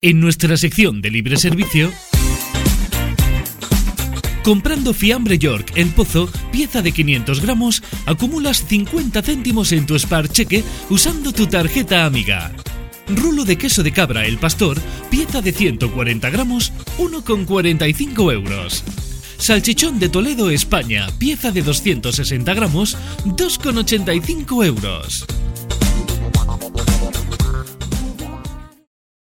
En nuestra sección de libre servicio, comprando fiambre York El Pozo, pieza de 500 gramos, acumulas 50 céntimos en tu Spar Cheque usando tu tarjeta amiga. Rulo de queso de cabra El Pastor, pieza de 140 gramos, 1,45 euros. Salchichón de Toledo, España, pieza de 260 gramos, 2,85 euros.